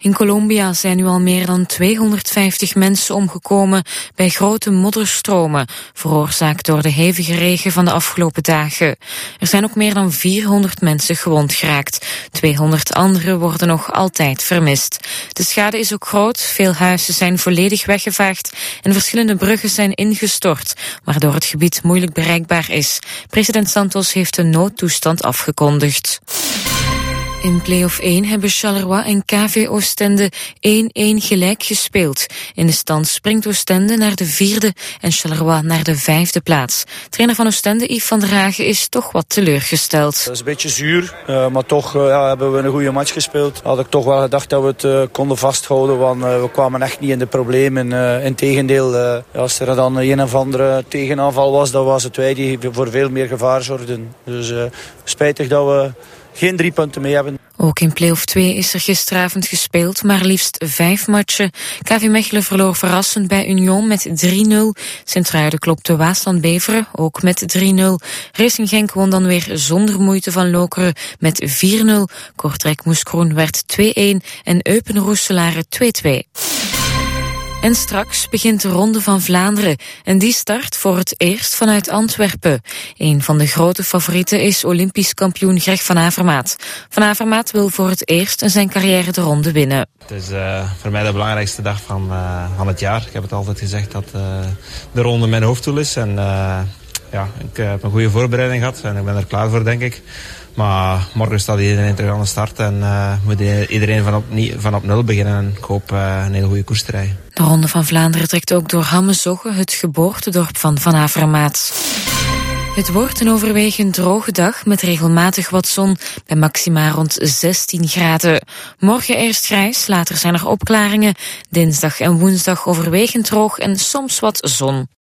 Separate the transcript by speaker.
Speaker 1: In Colombia zijn nu al meer dan 250 mensen omgekomen bij grote modderstromen, veroorzaakt door de hevige regen van de afgelopen dagen. Er zijn ook meer dan 400 mensen gewond geraakt. 200 anderen worden nog altijd vermist. De schade is ook groot, veel huizen zijn volledig weggevaagd en verschillende bruggen zijn ingestort, waardoor het gebied moeilijk bereikbaar is. President Santos heeft een noodtoestand afgekondigd. In play-off 1 hebben Charleroi en KV Oostende 1-1 gelijk gespeeld. In de stand springt Oostende naar de 4e en Charleroi naar de 5e plaats. Trainer van Oostende, Yves van der Hagen, is toch wat teleurgesteld.
Speaker 2: Dat is een beetje zuur, maar toch hebben we een goede match gespeeld. Had ik toch wel gedacht dat we het konden vasthouden, want we kwamen echt niet in de problemen. Integendeel, als er dan een of andere tegenaanval was, dan was het wij die voor veel meer gevaar zorgden. Dus spijtig dat we geen 3 punten mee hebben.
Speaker 1: Ook in play-off 2 is er gisteravond gespeeld, maar liefst 5 matchen. KV Mechelen verloor verrassend bij Union met 3-0. Sint-Truiden klopte Waasland-Beveren, ook met 3-0. Racing Genk won dan weer zonder moeite van Lokeren met 4-0. Kortrijk-Moeskroen werd 2-1 en Eupen-Roeselare 2-2. En straks begint de Ronde van Vlaanderen en die start voor het eerst vanuit Antwerpen. Een van de grote favorieten is Olympisch kampioen Greg van Avermaet. Van Avermaet wil voor het eerst in zijn carrière de ronde winnen.
Speaker 3: Het is voor mij de belangrijkste dag van het jaar. Ik heb het altijd gezegd dat de ronde mijn hoofddoel is. En ik heb een goede voorbereiding gehad en ik ben er klaar voor, denk ik. Maar morgen staat iedereen terug aan de start en moet iedereen van op nul beginnen. En ik hoop een hele goede koers te rijden.
Speaker 1: De Ronde van Vlaanderen trekt ook door Hammezogge, het geboortedorp van Van Avermaet. Het wordt een overwegend droge dag met regelmatig wat zon bij maxima rond 16 graden. Morgen eerst grijs, later zijn er opklaringen. Dinsdag en woensdag overwegend droog en soms wat zon.